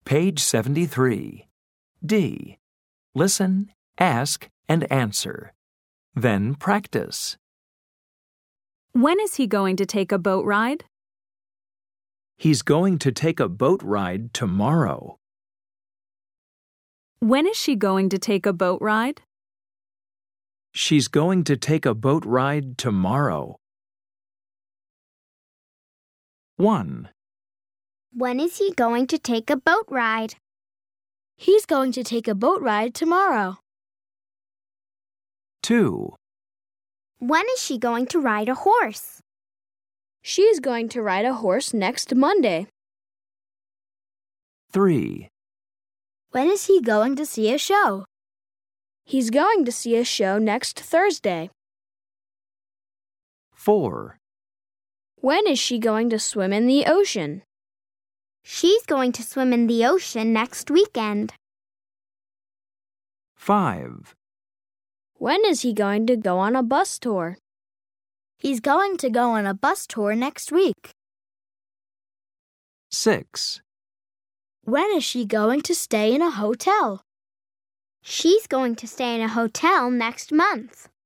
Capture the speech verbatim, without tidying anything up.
Page seventy-three. D. Listen, ask, and answer. Then practice. When is he going to take a boat ride? He's going to take a boat ride tomorrow. When is she going to take a boat ride? She's going to take a boat ride tomorrow. one. When is he going to take a boat ride? He's going to take a boat ride tomorrow. two. When is she going to ride a horse? She's going to ride a horse next Monday. three. When is he going to see a show? He's going to see a show next Thursday. four. When is she going to swim in the ocean? She's going to swim in the ocean next weekend. five. When is he going to go on a bus tour? He's going to go on a bus tour next week. six. When is she going to stay in a hotel? She's going to stay in a hotel next month.